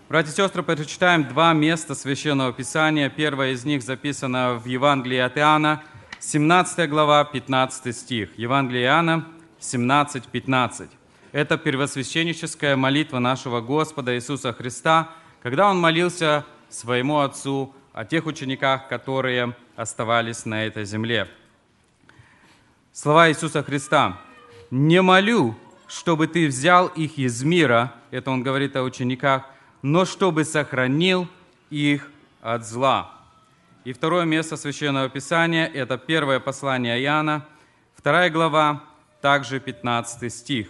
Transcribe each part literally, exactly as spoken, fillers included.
Братья и сестры, прочитаем два места Священного Писания. Первое из них записано в Евангелии от Иоанна, семнадцатая глава, пятнадцатый стих. Евангелие Иоанна, семнадцать пятнадцать. Это первосвященническая молитва нашего Господа Иисуса Христа, когда Он молился своему Отцу о тех учениках, которые оставались на этой земле. Слова Иисуса Христа: «Не молю, чтобы Ты взял их из мира», это Он говорит о учениках, «но чтобы сохранил их от зла». И второе место Священного Писания – это первое послание Иоанна, вторая глава, также пятнадцатый стих.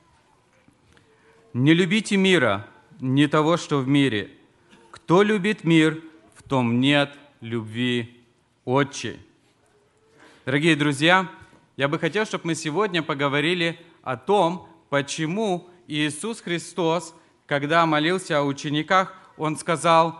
«Не любите мира, не того, что в мире. Кто любит мир, в том нет любви Отчей». Дорогие друзья, я бы хотел, чтобы мы сегодня поговорили о том, почему Иисус Христос, когда молился о учениках, Он сказал,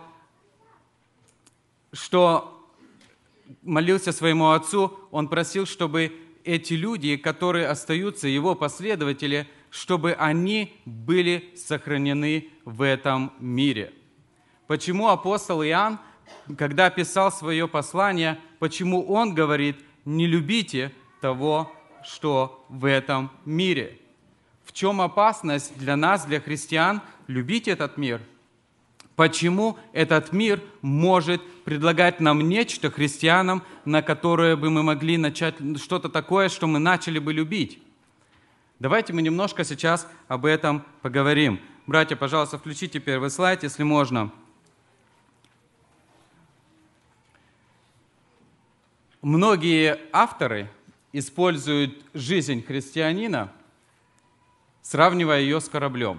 что молился своему Отцу, Он просил, чтобы эти люди, которые остаются, Его последователи, чтобы они были сохранены в этом мире. Почему апостол Иоанн, когда писал свое послание, почему он говорит: «Не любите того, что в этом мире»? В чем опасность для нас, для христиан, любить этот мир? Почему этот мир может предлагать нам нечто, христианам, на которое бы мы могли начать что-то такое, что мы начали бы любить? Давайте мы немножко сейчас об этом поговорим. Братья, пожалуйста, включите первый слайд, если можно. Многие авторы используют жизнь христианина, сравнивая ее с кораблем.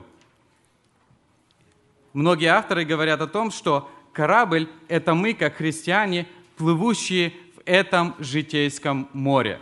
Многие авторы говорят о том, что корабль – это мы, как христиане, плывущие в этом житейском море.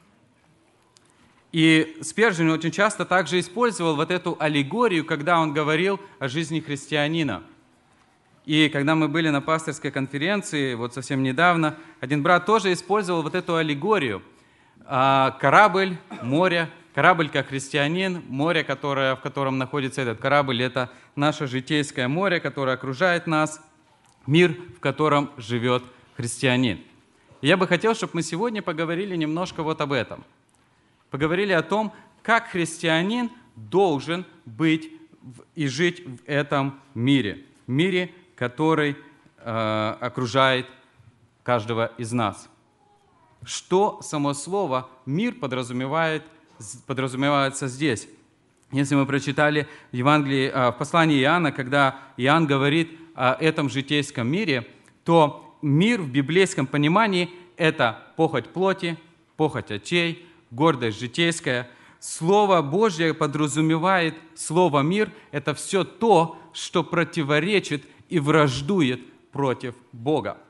И Спержин очень часто также использовал вот эту аллегорию, когда он говорил о жизни христианина. И когда мы были на пасторской конференции, вот совсем недавно, один брат тоже использовал вот эту аллегорию. Корабль, море, корабль как христианин, море, которое, в котором находится этот корабль, это наше житейское море, которое окружает нас, мир, в котором живет христианин. И я бы хотел, чтобы мы сегодня поговорили немножко вот об этом. Поговорили о том, как христианин должен быть и жить в этом мире, мире, который э, окружает каждого из нас. Что само слово «мир» подразумевает, подразумевается здесь? Если мы прочитали в Евангелии, в послании Иоанна, когда Иоанн говорит о этом житейском мире, то мир в библейском понимании – это похоть плоти, похоть очей, гордость житейская. Слово Божье подразумевает, слово «мир» – это все то, что противоречит и враждует против Бога.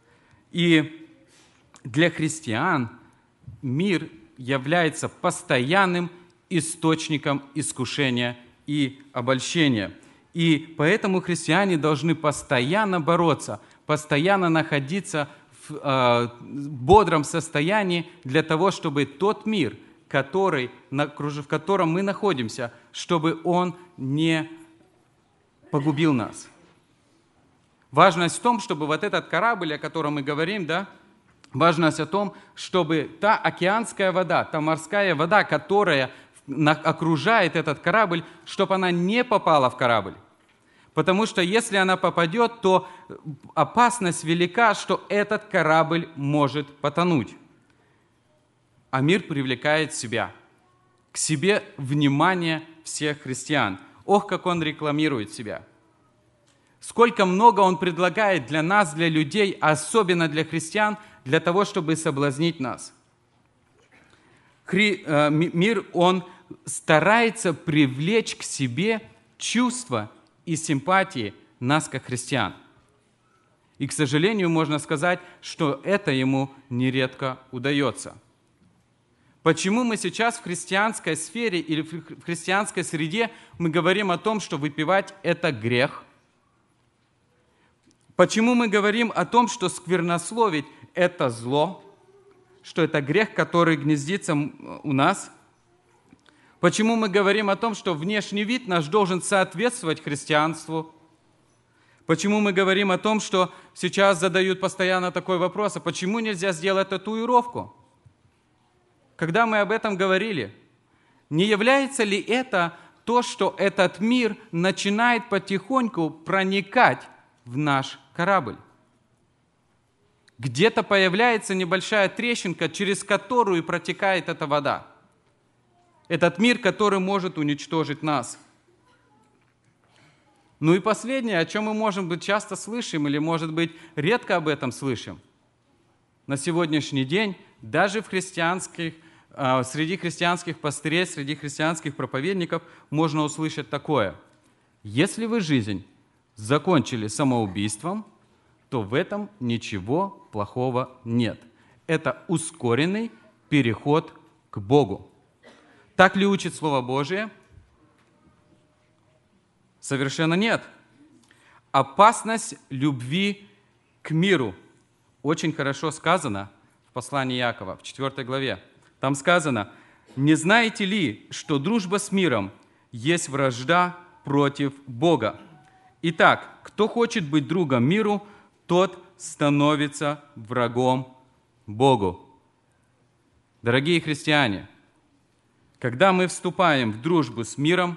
И для христиан мир является постоянным источником искушения и обольщения. И поэтому христиане должны постоянно бороться, постоянно находиться в э, бодром состоянии для того, чтобы тот мир, который, в котором мы находимся, чтобы он не погубил нас. Важность в том, чтобы вот этот корабль, о котором мы говорим, да, важность о том, чтобы та океанская вода, та морская вода, которая окружает этот корабль, чтобы она не попала в корабль. Потому что если она попадет, то опасность велика, что этот корабль может потонуть. А мир привлекает себя, к себе внимание всех христиан. Ох, как он рекламирует себя. Сколько много он предлагает для нас, для людей, особенно для христиан, для того, чтобы соблазнить нас. Хри, э, мир, он старается привлечь к себе чувства и симпатии нас, как христиан. И, к сожалению, можно сказать, что это ему нередко удается. Почему мы сейчас в христианской сфере или в христианской среде мы говорим о том, что выпивать – это грех? Почему мы говорим о том, что сквернословить – это зло, что это грех, который гнездится у нас? Почему мы говорим о том, что внешний вид наш должен соответствовать христианству? Почему мы говорим о том, что сейчас задают постоянно такой вопрос, а почему нельзя сделать татуировку? Когда мы об этом говорили, не является ли это то, что этот мир начинает потихоньку проникать в наш корабль? Где-то появляется небольшая трещинка, через которую протекает эта вода. Этот мир, который может уничтожить нас. Ну и последнее, о чем мы, может быть, часто слышим, или, может быть, редко об этом слышим. На сегодняшний день даже в христианских, среди христианских пастырей, среди христианских проповедников можно услышать такое. Если вы жизнь закончили самоубийством, то в этом ничего плохого нет. Это ускоренный переход к Богу. Так ли учит Слово Божие? Совершенно нет. Опасность любви к миру очень хорошо сказано в послании Иакова, в четвёртой главе. Там сказано: «Не знаете ли, что дружба с миром есть вражда против Бога? Итак, кто хочет быть другом миру, тот становится врагом Богу». Дорогие христиане, когда мы вступаем в дружбу с миром,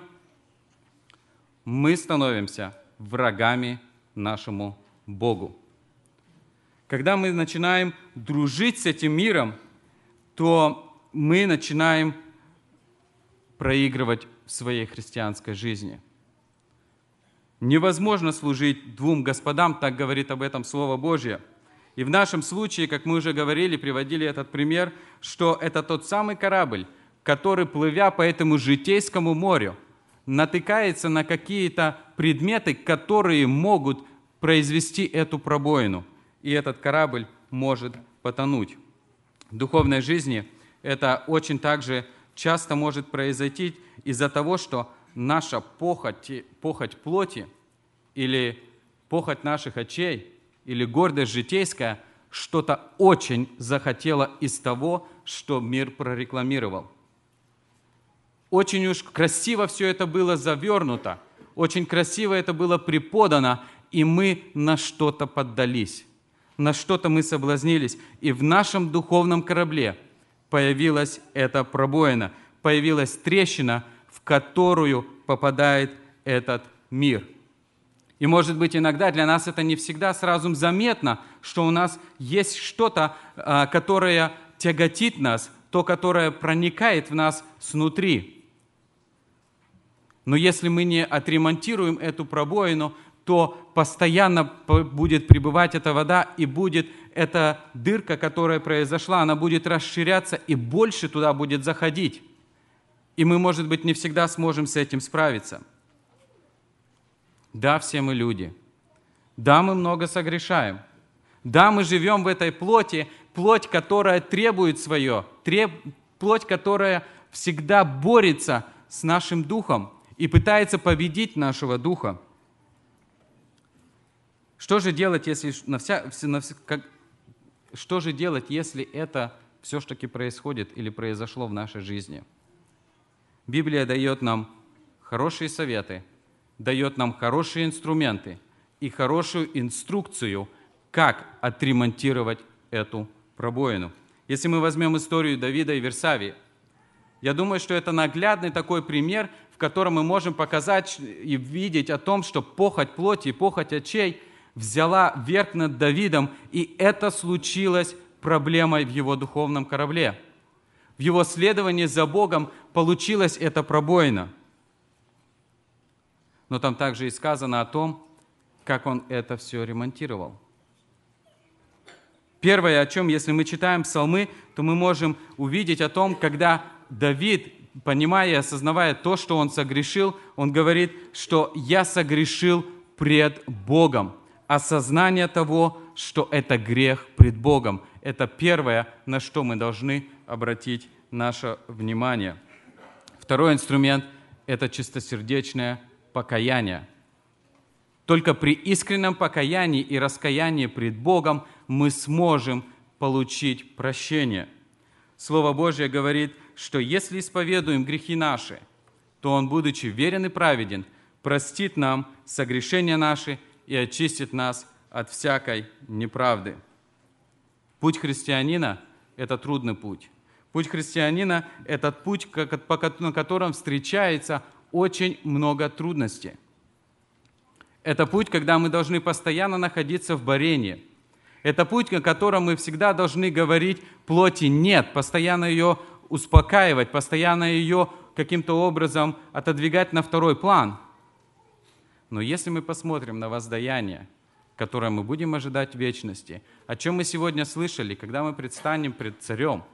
мы становимся врагами нашему Богу. Когда мы начинаем дружить с этим миром, то мы начинаем проигрывать в своей христианской жизни. Невозможно служить двум господам, так говорит об этом Слово Божье. И в нашем случае, как мы уже говорили, приводили этот пример, что это тот самый корабль, который, плывя по этому житейскому морю, натыкается на какие-то предметы, которые могут произвести эту пробоину, и этот корабль может потонуть. В духовной жизни это очень также часто может произойти из-за того, что наша похоть, похоть плоти или похоть наших очей или гордость житейская что-то очень захотела из того, что мир прорекламировал. Очень уж красиво все это было завернуто, очень красиво это было преподано, и мы на что-то поддались, на что-то мы соблазнились, и в нашем духовном корабле появилась эта пробоина, появилась трещина, в которую попадает этот мир. И, может быть, иногда для нас это не всегда сразу заметно, что у нас есть что-то, которое тяготит нас, то, которое проникает в нас снутри. Но если мы не отремонтируем эту пробоину, то постоянно будет пребывать эта вода, и будет эта дырка, которая произошла, она будет расширяться, и больше туда будет заходить. И мы, может быть, не всегда сможем с этим справиться. Да, все мы люди. Да, мы много согрешаем. Да, мы живем в этой плоти, плоть, которая требует свое, треб... плоть, которая всегда борется с нашим духом и пытается победить нашего духа. Что же делать, если, на вся, на вся, как, что же делать, если это все-таки происходит или произошло в нашей жизни? Библия дает нам хорошие советы, дает нам хорошие инструменты и хорошую инструкцию, как отремонтировать эту пробоину. Если мы возьмем историю Давида и Версавии, я думаю, что это наглядный такой пример, в котором мы можем показать и видеть о том, что похоть плоти и похоть очей взяла верх над Давидом, и это случилось проблемой в его духовном корабле. В его следовании за Богом получилась эта пробоина. Но там также и сказано о том, как он это все ремонтировал. Первое, о чем, если мы читаем псалмы, то мы можем увидеть о том, когда Давид, понимая и осознавая то, что он согрешил, он говорит, что «я согрешил пред Богом». Осознание того, что это грех пред Богом. Это первое, на что мы должны обратить наше внимание. Второй инструмент – это чистосердечное покаяние. Только при искреннем покаянии и раскаянии пред Богом мы сможем получить прощение. Слово Божье говорит, что если исповедуем грехи наши, то Он, будучи верен и праведен, простит нам согрешения наши и очистит нас от всякой неправды. Путь христианина – это трудный путь. Путь христианина – это путь, на котором встречается очень много трудностей. Это путь, когда мы должны постоянно находиться в борении. Это путь, на котором мы всегда должны говорить плоти «нет», постоянно ее успокаивать, постоянно ее каким-то образом отодвигать на второй план. Но если мы посмотрим на воздаяние, которое мы будем ожидать в вечности, о чем мы сегодня слышали, когда мы предстанем пред Царем,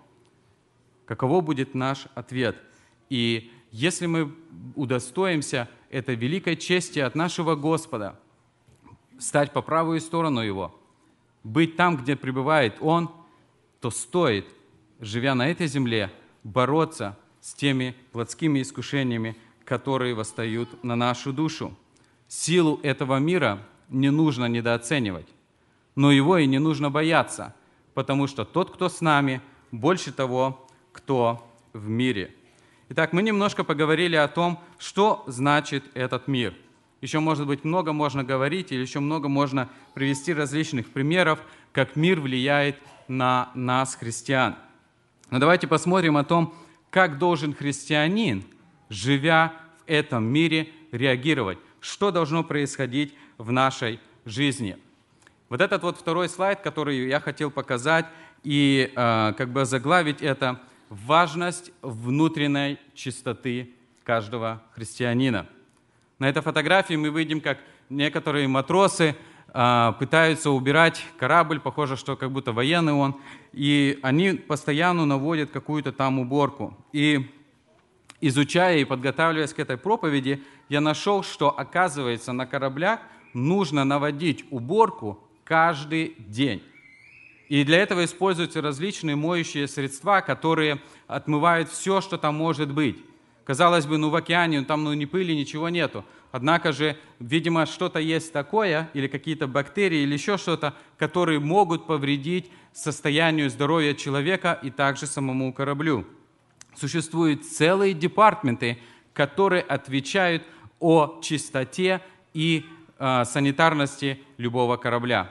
каково будет наш ответ? И если мы удостоимся этой великой чести от нашего Господа, стать по правую сторону Его, быть там, где пребывает Он, то стоит, живя на этой земле, бороться с теми плотскими искушениями, которые восстают на нашу душу. Силу этого мира не нужно недооценивать, но его и не нужно бояться, потому что тот, кто с нами, больше того, кто в мире. Итак, мы немножко поговорили о том, что значит этот мир. Еще, может быть, много можно говорить, или еще много можно привести различных примеров, как мир влияет на нас, христиан. Но давайте посмотрим о том, как должен христианин, живя в этом мире, реагировать. Что должно происходить в нашей жизни. Вот этот вот второй слайд, который я хотел показать и э, как бы заглавить это «Важность внутренней чистоты каждого христианина». На этой фотографии мы видим, как некоторые матросы э, пытаются убирать корабль, похоже, что как будто военный он, и они постоянно наводят какую-то там уборку. И изучая и подготавливаясь к этой проповеди, я нашел, что, оказывается, на кораблях нужно наводить уборку каждый день. И для этого используются различные моющие средства, которые отмывают все, что там может быть. Казалось бы, ну в океане там ну, ни пыли, ничего нету. Однако же, видимо, что-то есть такое, или какие-то бактерии, или еще что-то, которые могут повредить состоянию здоровья человека и также самому кораблю. Существуют целые департаменты, которые отвечают о чистоте и э, санитарности любого корабля.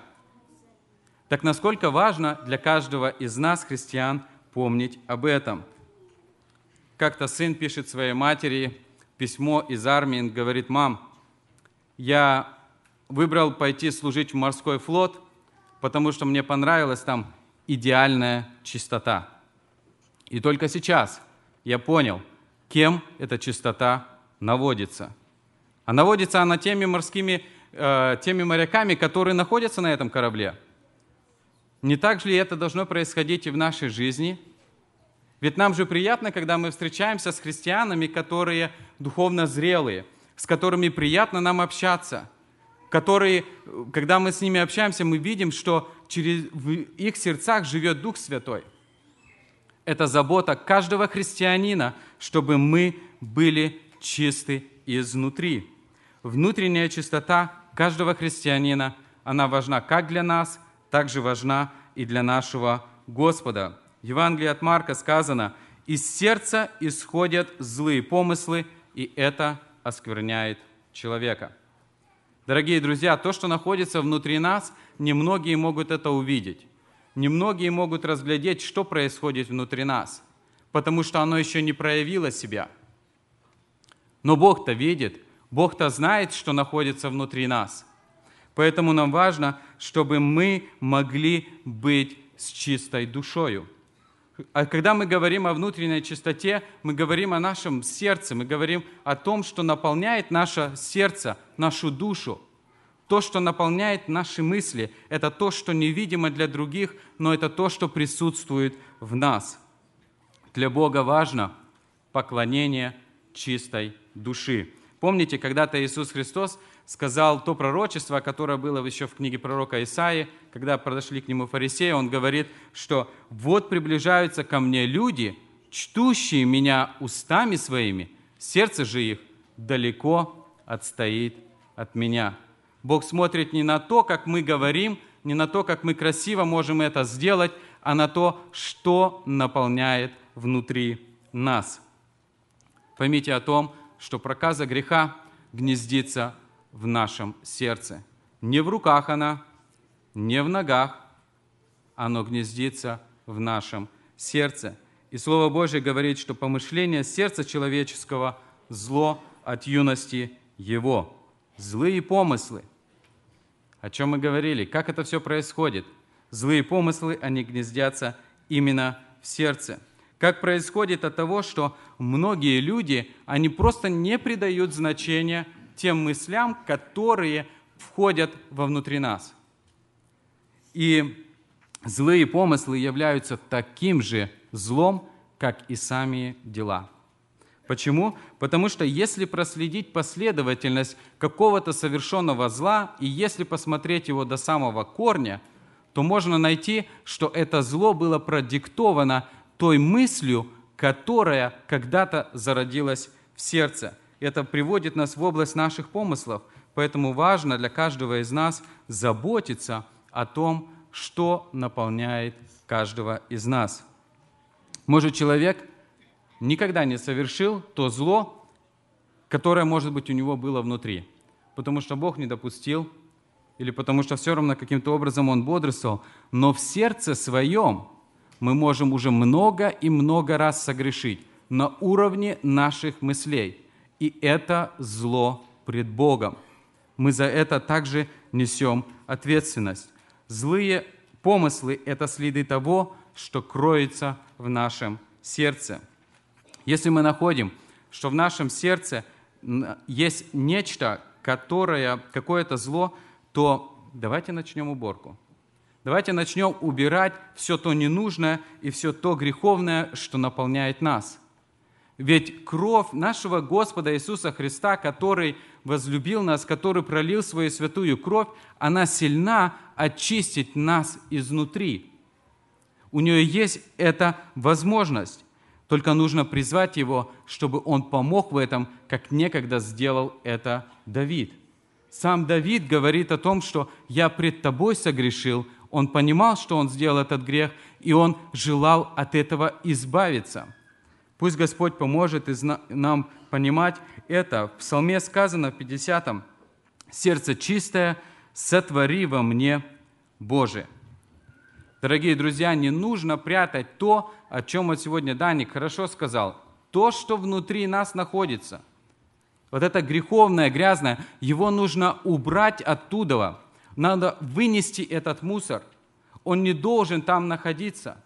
Так насколько важно для каждого из нас, христиан, помнить об этом? Как-то сын пишет своей матери письмо из армии, он говорит: «Мам, я выбрал пойти служить в морской флот, потому что мне понравилась там идеальная чистота. И только сейчас я понял, кем эта чистота наводится. А наводится она теми морскими, э, теми моряками, которые находятся на этом корабле. Не так ли это должно происходить и в нашей жизни? Ведь нам же приятно, когда мы встречаемся с христианами, которые духовно зрелые, с которыми приятно нам общаться, которые, когда мы с ними общаемся, мы видим, что через, в их сердцах живет Дух Святой. Это забота каждого христианина, чтобы мы были чисты изнутри. Внутренняя чистота каждого христианина, она важна как для нас, так же важна и для нашего Господа. В Евангелии от Марка сказано: «Из сердца исходят злые помыслы, и это оскверняет человека». Дорогие друзья, то, что находится внутри нас, немногие могут это увидеть. Немногие могут разглядеть, что происходит внутри нас, потому что оно еще не проявило себя. Но Бог-то видит, Бог-то знает, что находится внутри нас. Поэтому нам важно, чтобы мы могли быть с чистой душою. А когда мы говорим о внутренней чистоте, мы говорим о нашем сердце, мы говорим о том, что наполняет наше сердце, нашу душу. То, что наполняет наши мысли, это то, что невидимо для других, но это то, что присутствует в нас. Для Бога важно поклонение чистой души. Помните, когда-то Иисус Христос сказал то пророчество, которое было еще в книге пророка Исаии, когда подошли к нему фарисеи, он говорит, что «вот приближаются ко мне люди, чтущие меня устами своими, сердце же их далеко отстоит от меня». Бог смотрит не на то, как мы говорим, не на то, как мы красиво можем это сделать, а на то, что наполняет внутри нас. Поймите о том, что проказа греха гнездится в нашем сердце. Не в руках она, не в ногах, оно гнездится в нашем сердце. И Слово Божье говорит, что помышление сердца человеческого – зло от юности его. Злые помыслы. О чем мы говорили? Как это все происходит? Злые помыслы, они гнездятся именно в сердце. Как происходит от того, что многие люди, они просто не придают значения тем мыслям, которые входят вовнутрь нас. И злые помыслы являются таким же злом, как и сами дела. Почему? Потому что если проследить последовательность какого-то совершенного зла, и если посмотреть его до самого корня, то можно найти, что это зло было продиктовано той мыслью, которая когда-то зародилась в сердце. Это приводит нас в область наших помыслов. Поэтому важно для каждого из нас заботиться о том, что наполняет каждого из нас. Может, человек никогда не совершил то зло, которое, может быть, у него было внутри, потому что Бог не допустил, или потому что все равно каким-то образом он бодрствовал, но в сердце своем мы можем уже много и много раз согрешить на уровне наших мыслей, и это зло пред Богом. Мы за это также несем ответственность. Злые помыслы – это следы того, что кроется в нашем сердце. Если мы находим, что в нашем сердце есть нечто, которое, какое-то зло, то давайте начнем уборку. Давайте начнем убирать все то ненужное и все то греховное, что наполняет нас. Ведь кровь нашего Господа Иисуса Христа, который возлюбил нас, который пролил свою святую кровь, она сильна очистить нас изнутри. У нее есть эта возможность. Только нужно призвать Его, чтобы Он помог в этом, как некогда сделал это Давид. Сам Давид говорит о том, что «я пред Тобой согрешил». Он понимал, что он сделал этот грех, и он желал от этого избавиться. Пусть Господь поможет нам понимать это. В Псалме сказано, в пятидесятом, «Сердце чистое, сотвори во мне, Боже». Дорогие друзья, не нужно прятать то, о чем вот сегодня Даник хорошо сказал. То, что внутри нас находится. Вот это греховное, грязное, его нужно убрать оттуда. Надо вынести этот мусор. Он не должен там находиться.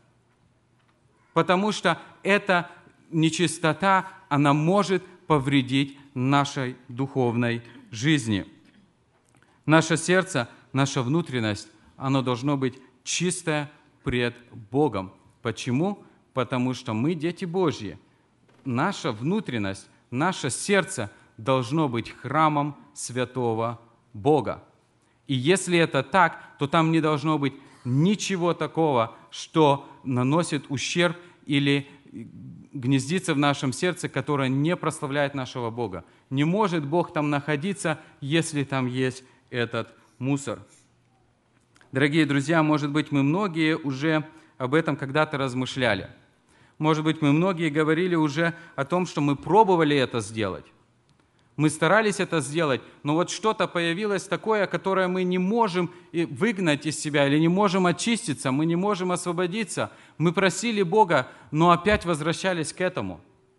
Потому что эта нечистота, она может повредить нашей духовной жизни. Наше сердце, наша внутренность, оно должно быть чистое пред Богом. Почему? Потому что мы дети Божьи. Наша внутренность, наше сердце должно быть храмом святого Бога. И если это так, то там не должно быть ничего такого, что наносит ущерб или гнездится в нашем сердце, которое не прославляет нашего Бога. Не может Бог там находиться, если там есть этот мусор. Дорогие друзья, может быть, мы многие уже об этом когда-то размышляли. Может быть, мы многие говорили уже о том, что мы пробовали это сделать. Мы старались это сделать, но вот что-то появилось такое, которое мы не можем выгнать из себя или не можем очиститься, мы не можем освободиться. Мы просили Бога, но опять возвращались к этому.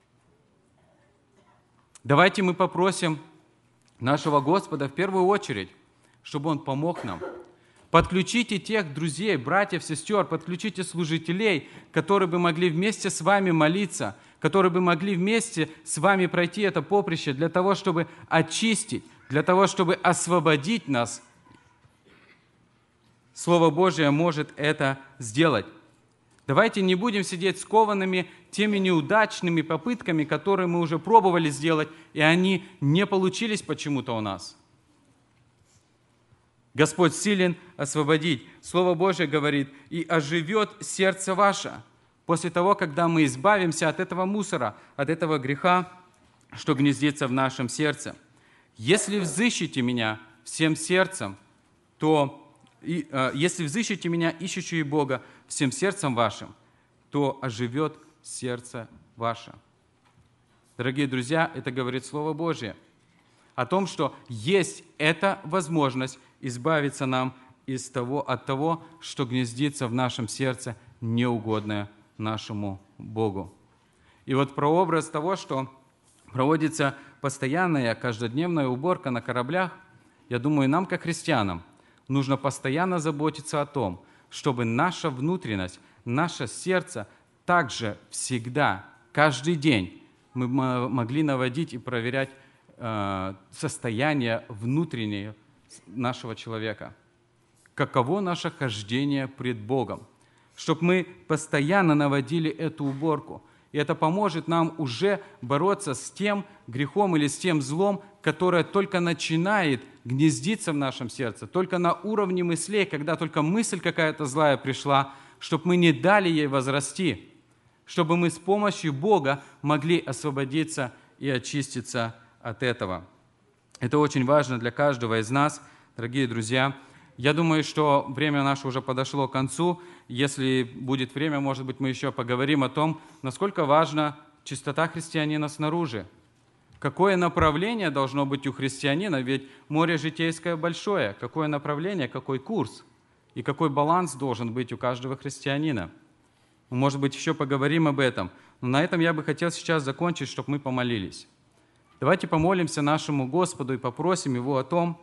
Давайте мы попросим нашего Господа в первую очередь, чтобы Он помог нам. Подключите тех друзей, братьев, сестер, подключите служителей, которые бы могли вместе с вами молиться, которые бы могли вместе с вами пройти это поприще для того, чтобы очистить, для того, чтобы освободить нас. Слово Божие может это сделать. Давайте не будем сидеть скованными теми неудачными попытками, которые мы уже пробовали сделать, и они не получились почему-то у нас. Господь силен освободить. Слово Божие говорит, и оживет сердце ваше. После того, когда мы избавимся от этого мусора, от этого греха, что гнездится в нашем сердце. Если взыщете меня всем сердцем, то, и, э, если взыщете меня, ищущие Бога, всем сердцем вашим, то оживет сердце ваше. Дорогие друзья, это говорит Слово Божие. о том, что есть эта возможность избавиться нам из того, от того, что гнездится в нашем сердце, неугодное нашему Богу. И вот прообраз того, что проводится постоянная, каждодневная уборка на кораблях, я думаю, нам, как христианам, нужно постоянно заботиться о том, чтобы наша внутренность, наше сердце также всегда, каждый день мы могли наводить и проверять э, состояние внутреннее нашего человека. Каково наше хождение пред Богом? Чтобы мы постоянно наводили эту уборку. И это поможет нам уже бороться с тем грехом или с тем злом, которое только начинает гнездиться в нашем сердце, только на уровне мыслей, когда только мысль какая-то злая пришла, чтобы мы не дали ей возрасти, чтобы мы с помощью Бога могли освободиться и очиститься от этого. Это очень важно для каждого из нас, дорогие друзья. Я думаю, что время наше уже подошло к концу. Если будет время, может быть, мы еще поговорим о том, насколько важна чистота христианина снаружи. Какое направление должно быть у христианина? Ведь море житейское большое. Какое направление, какой курс? И какой баланс должен быть у каждого христианина? Мы, может быть, еще поговорим об этом. Но на этом я бы хотел сейчас закончить, чтобы мы помолились. Давайте помолимся нашему Господу и попросим Его о том,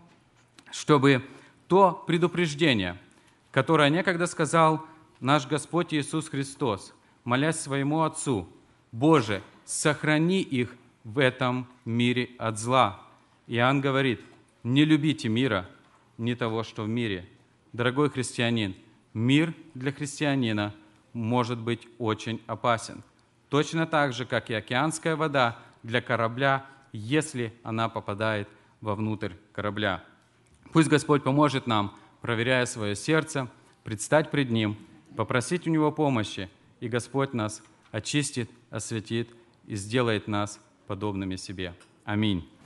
чтобы то предупреждение, которое некогда сказал наш Господь Иисус Христос, молясь своему Отцу: «Боже, сохрани их в этом мире от зла». Иоанн говорит: «Не любите мира, ни того, что в мире». Дорогой христианин, мир для христианина может быть очень опасен. Точно так же, как и океанская вода для корабля, если она попадает вовнутрь корабля. Пусть Господь поможет нам, проверяя свое сердце, предстать пред Ним, попросить у Него помощи, и Господь нас очистит, осветит и сделает нас подобными себе. Аминь.